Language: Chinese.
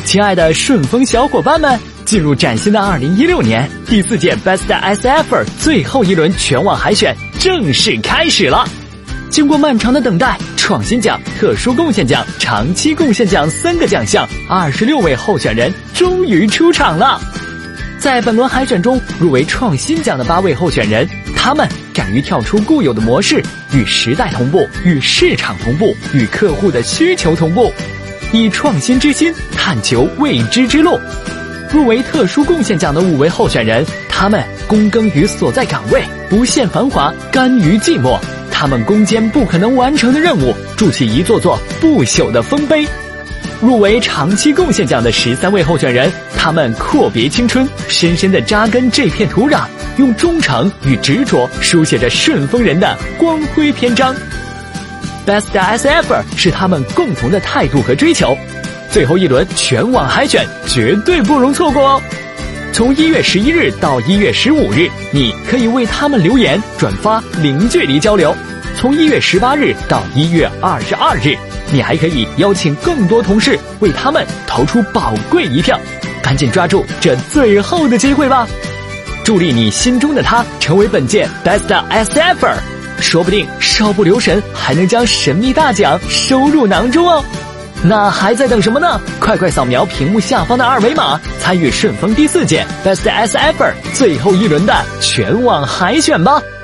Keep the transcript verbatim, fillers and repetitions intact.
亲爱的顺丰小伙伴们，进入崭新的二零一六年，第四届 Best S F 最后一轮全网海选正式开始了。经过漫长的等待，创新奖、特殊贡献奖、长期贡献奖三个奖项，二十六位候选人终于出场了。在本轮海选中，入围创新奖的八位候选人，他们敢于跳出固有的模式，与时代同步，与市场同步，与客户的需求同步，以创新之心探求未知之路。入围特殊贡献奖的五位候选人，他们躬耕于所在岗位，不羡繁华，甘于寂寞。他们攻坚不可能完成的任务，筑起一座座不朽的丰碑。入围长期贡献奖的十三位候选人，他们阔别青春，深深地扎根这片土壤，用忠诚与执着书写着顺丰人的光辉篇章。Best S F 是他们共同的态度和追求。最后一轮全网海选绝对不容错过哦！从一月十一日到一月十五日，你可以为他们留言、转发、零距离交流。从一月十八日到一月二十二日，你还可以邀请更多同事为他们投出宝贵一票，赶紧抓住这最后的机会吧！助力你心中的他成为本届 Best S F， 说不定稍不留神还能将神秘大奖收入囊中哦！那还在等什么呢？快快扫描屏幕下方的二维码，参与顺丰第四届 Best S F 最后一轮的全网海选吧！